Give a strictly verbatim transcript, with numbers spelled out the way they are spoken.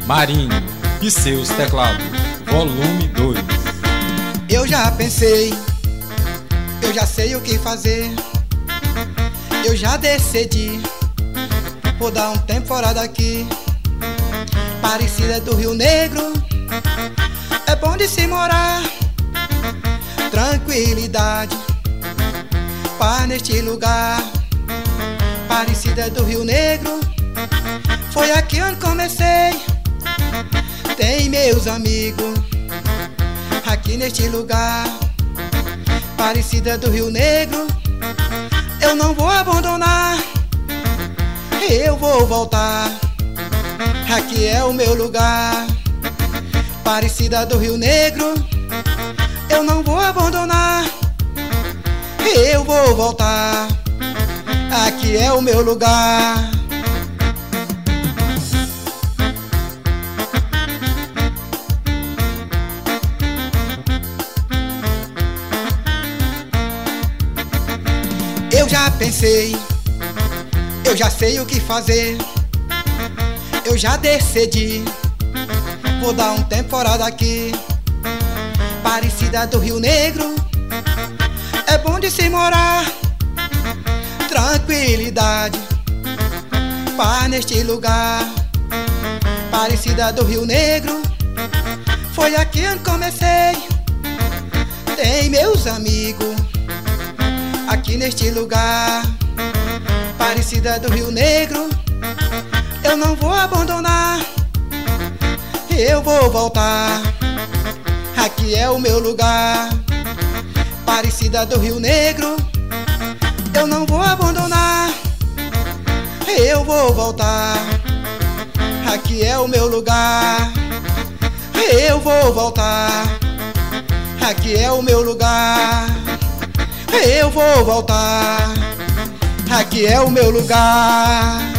Marinho e seus teclados, volume dois. Eu já pensei, eu já sei o que fazer, eu já decidi, vou dar um tempo fora daqui. Aparecida do Rio Negro, é bom de se morar, tranquilidade, paz neste lugar. Aparecida do Rio Negro, foi aqui onde comecei. Tem meus amigos aqui neste lugar. Aparecida do Rio Negro, eu não vou abandonar, eu vou voltar, aqui é o meu lugar. Aparecida do Rio Negro, eu não vou abandonar, eu vou voltar, aqui é o meu lugar. Eu já pensei, eu já sei o que fazer, eu já decidi, vou dar um tempo fora daqui. Aparecida do Rio Negro, é bom de se morar, tranquilidade, paz neste lugar. Aparecida do Rio Negro, foi aqui onde comecei. Tem meus amigos aqui neste lugar. Aparecida do Rio Negro, eu não vou abandonar, eu vou voltar, aqui é o meu lugar. Aparecida do Rio Negro, eu não vou abandonar, eu vou voltar, aqui é o meu lugar. Eu vou voltar, aqui é o meu lugar. Eu vou voltar, aqui é o meu lugar.